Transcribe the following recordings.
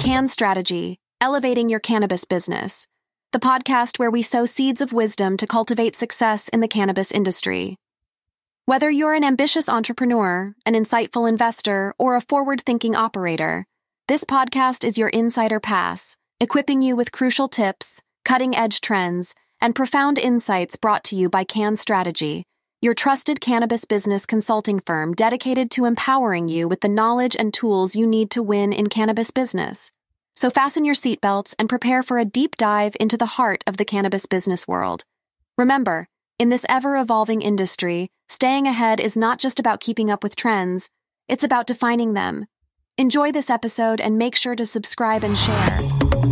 Can Strategy, Elevating Your Cannabis Business, the podcast where we sow seeds of wisdom to cultivate success in the cannabis industry. Whether you're an ambitious entrepreneur, an insightful investor, or a forward-thinking operator, this podcast is your insider pass, equipping you with crucial tips, cutting-edge trends, and profound insights brought to you by Can Strategy, your trusted cannabis business consulting firm dedicated to empowering you with the knowledge and tools you need to win in cannabis business. So fasten your seatbelts and prepare for a deep dive into the heart of the cannabis business world. Remember, in this ever-evolving industry, staying ahead is not just about keeping up with trends, it's about defining them. Enjoy this episode and make sure to subscribe and share.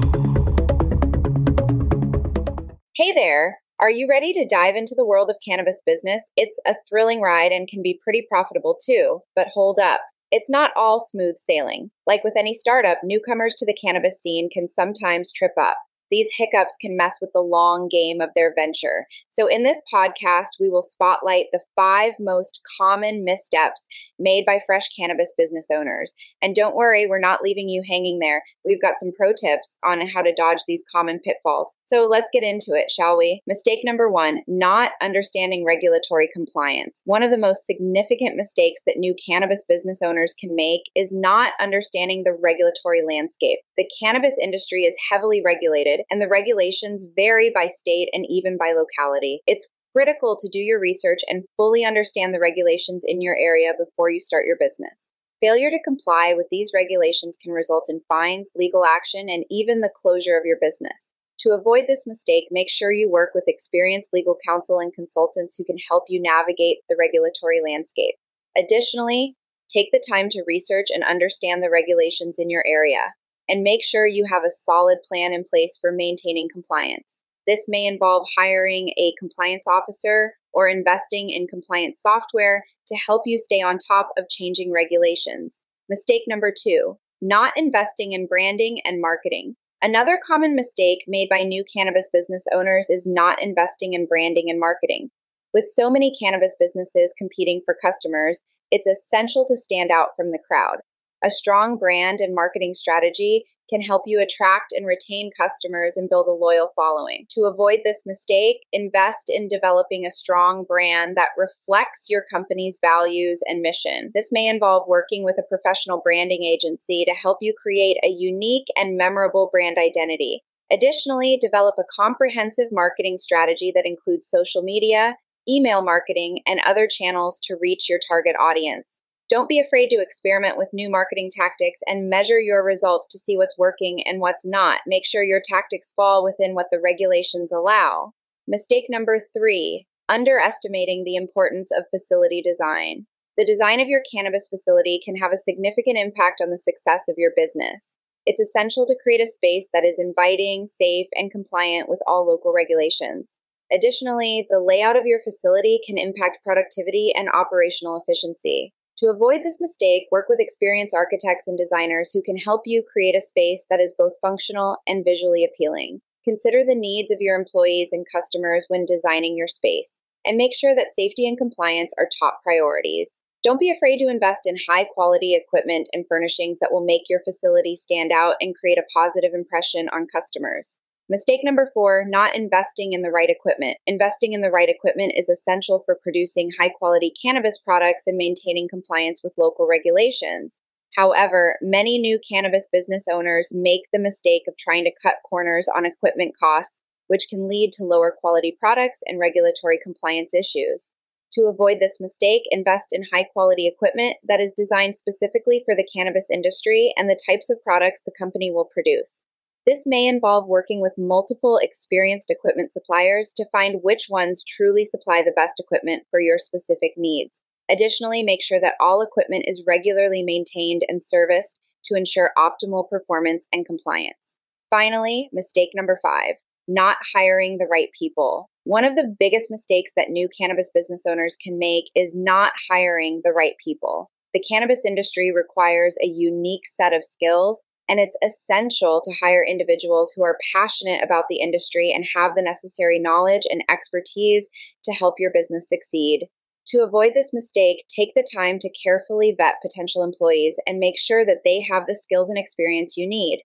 Hey there! Are you ready to dive into the world of cannabis business? It's a thrilling ride and can be pretty profitable too, but hold up. It's not all smooth sailing. Like with any startup, newcomers to the cannabis scene can sometimes trip up. These hiccups can mess with the long game of their venture. So in this podcast, we will spotlight the 5 most common missteps made by fresh cannabis business owners. And don't worry, we're not leaving you hanging there. We've got some pro tips on how to dodge these common pitfalls. So let's get into it, shall we? Mistake number 1, not understanding regulatory compliance. One of the most significant mistakes that new cannabis business owners can make is not understanding the regulatory landscape. The cannabis industry is heavily regulated, and the regulations vary by state and even by locality. It's critical to do your research and fully understand the regulations in your area before you start your business. Failure to comply with these regulations can result in fines, legal action, and even the closure of your business. To avoid this mistake, make sure you work with experienced legal counsel and consultants who can help you navigate the regulatory landscape. Additionally, take the time to research and understand the regulations in your area, and make sure you have a solid plan in place for maintaining compliance. This may involve hiring a compliance officer or investing in compliance software to help you stay on top of changing regulations. Mistake number 2, not investing in branding and marketing. Another common mistake made by new cannabis business owners is not investing in branding and marketing. With so many cannabis businesses competing for customers, it's essential to stand out from the crowd. A strong brand and marketing strategy can help you attract and retain customers and build a loyal following. To avoid this mistake, invest in developing a strong brand that reflects your company's values and mission. This may involve working with a professional branding agency to help you create a unique and memorable brand identity. Additionally, develop a comprehensive marketing strategy that includes social media, email marketing, and other channels to reach your target audience. Don't be afraid to experiment with new marketing tactics and measure your results to see what's working and what's not. Make sure your tactics fall within what the regulations allow. Mistake number 3, underestimating the importance of facility design. The design of your cannabis facility can have a significant impact on the success of your business. It's essential to create a space that is inviting, safe, and compliant with all local regulations. Additionally, the layout of your facility can impact productivity and operational efficiency. To avoid this mistake, work with experienced architects and designers who can help you create a space that is both functional and visually appealing. Consider the needs of your employees and customers when designing your space, and make sure that safety and compliance are top priorities. Don't be afraid to invest in high-quality equipment and furnishings that will make your facility stand out and create a positive impression on customers. Mistake number 4, not investing in the right equipment. Investing in the right equipment is essential for producing high-quality cannabis products and maintaining compliance with local regulations. However, many new cannabis business owners make the mistake of trying to cut corners on equipment costs, which can lead to lower quality products and regulatory compliance issues. To avoid this mistake, invest in high-quality equipment that is designed specifically for the cannabis industry and the types of products the company will produce. This may involve working with multiple experienced equipment suppliers to find which ones truly supply the best equipment for your specific needs. Additionally, make sure that all equipment is regularly maintained and serviced to ensure optimal performance and compliance. Finally, mistake number 5, not hiring the right people. One of the biggest mistakes that new cannabis business owners can make is not hiring the right people. The cannabis industry requires a unique set of skills, and it's essential to hire individuals who are passionate about the industry and have the necessary knowledge and expertise to help your business succeed. To avoid this mistake, take the time to carefully vet potential employees and make sure that they have the skills and experience you need.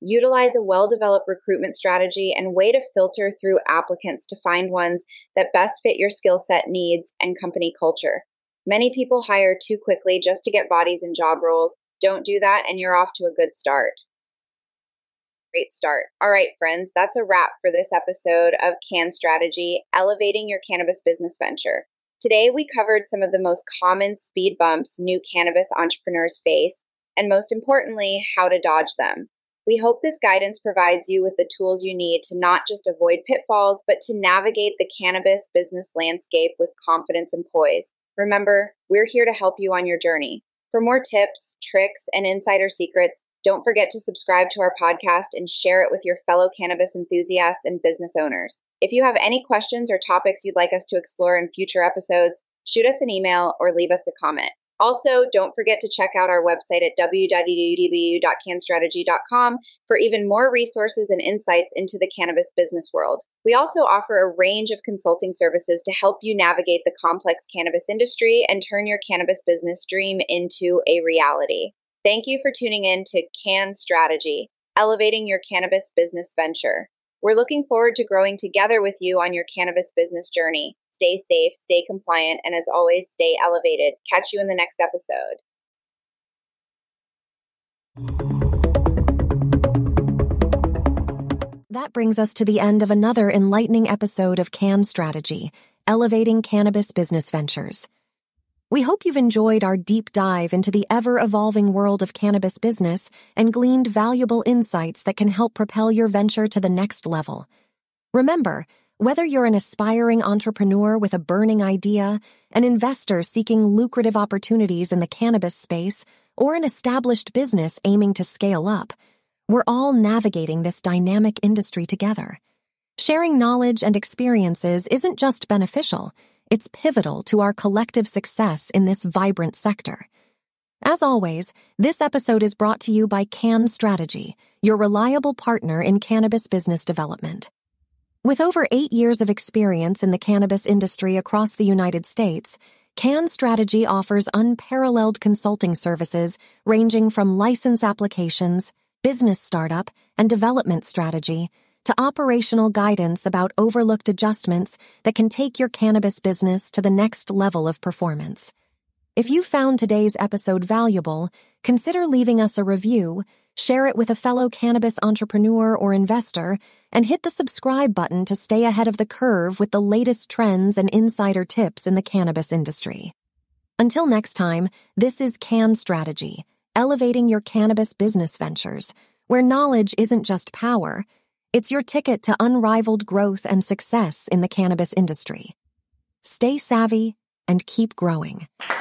Utilize a well-developed recruitment strategy and way to filter through applicants to find ones that best fit your skill set needs and company culture. Many people hire too quickly just to get bodies in job roles. Don't do that, and you're off to a good start. Great start. All right, friends, that's a wrap for this episode of Can Strategy, Elevating Your Cannabis Business Venture. Today, we covered some of the most common speed bumps new cannabis entrepreneurs face, and most importantly, how to dodge them. We hope this guidance provides you with the tools you need to not just avoid pitfalls, but to navigate the cannabis business landscape with confidence and poise. Remember, we're here to help you on your journey. For more tips, tricks, and insider secrets, don't forget to subscribe to our podcast and share it with your fellow cannabis enthusiasts and business owners. If you have any questions or topics you'd like us to explore in future episodes, shoot us an email or leave us a comment. Also, don't forget to check out our website at www.canstrategy.com for even more resources and insights into the cannabis business world. We also offer a range of consulting services to help you navigate the complex cannabis industry and turn your cannabis business dream into a reality. Thank you for tuning in to Can Strategy, Elevating Your Cannabis Business Venture. We're looking forward to growing together with you on your cannabis business journey. Stay safe, stay compliant, and as always, stay elevated. Catch you in the next episode. That brings us to the end of another enlightening episode of Can Strategy, Elevating Cannabis Business Ventures. We hope you've enjoyed our deep dive into the ever-evolving world of cannabis business and gleaned valuable insights that can help propel your venture to the next level. Remember, whether you're an aspiring entrepreneur with a burning idea, an investor seeking lucrative opportunities in the cannabis space, or an established business aiming to scale up, we're all navigating this dynamic industry together. Sharing knowledge and experiences isn't just beneficial, it's pivotal to our collective success in this vibrant sector. As always, this episode is brought to you by Can Strategy, your reliable partner in cannabis business development. With over 8 years of experience in the cannabis industry across the United States, Can Strategy offers unparalleled consulting services ranging from license applications, business startup, and development strategy to operational guidance about overlooked adjustments that can take your cannabis business to the next level of performance. If you found today's episode valuable, consider leaving us a review, share it with a fellow cannabis entrepreneur or investor, and hit the subscribe button to stay ahead of the curve with the latest trends and insider tips in the cannabis industry. Until next time, this is Can Strategy, Elevating Your Cannabis Business Ventures, where knowledge isn't just power, it's your ticket to unrivaled growth and success in the cannabis industry. Stay savvy and keep growing.